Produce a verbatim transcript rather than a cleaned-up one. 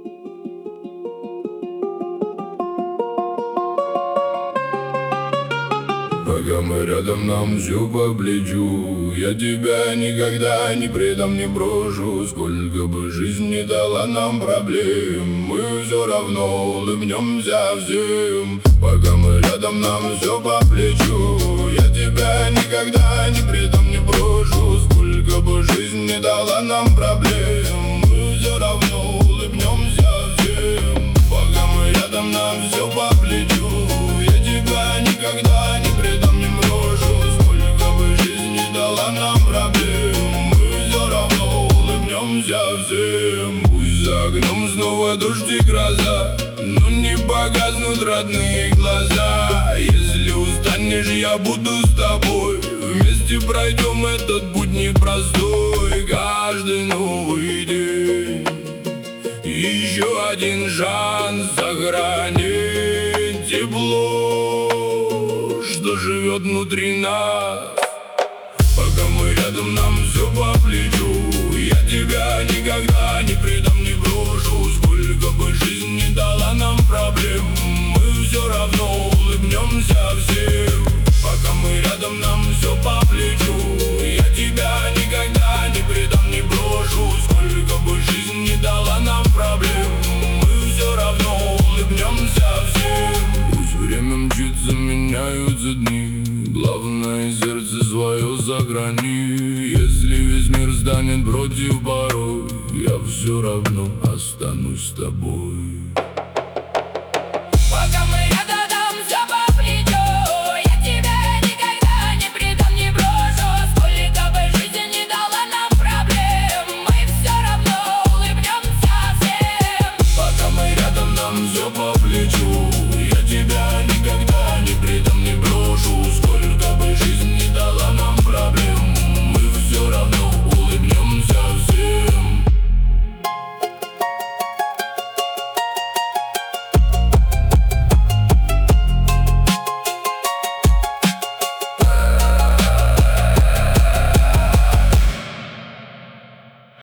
Пока мы рядом, нам все по плечу. Я тебя никогда не предам, не брошу. Сколько бы жизнь не дала нам проблем, мы все равно улыбнемся всем. Пока мы рядом, нам все по плечу. Я тебя никогда не предам, не брошу. Сколько бы жизнь не дала нам проблем, мы все равно улыбнемся всем. Пока мы рядом, нам все по плечу. Я тебя никогда не предам, не брошу. Сколько бы жизнь не дала нам проблем, мы все равно улыбнемся всем. Пусть за окном снова дождь и гроза, но не погаснут родные глаза. Если устанешь, я буду с тобой. Вместе пройдем этот путь непростой. Каждый новый день еще один шанс сохранить тепло, что живет внутри нас. Пока мы рядом, нам все по плечу. Я тебя никогда не предам, не брошу. Сколько бы жизнь не дала нам проблем, мы все равно улыбнемся всем. Пока мы рядом, нам все по плечу. Я тебя никогда не предам, не брошу. Сколько бы жизнь не дала нам проблем, мы все равно улыбнемся всем. Пусть время мчится, меняются дни, главное сердце свое сохрани. Если весь мир станет против порой, я все равно останусь с тобой.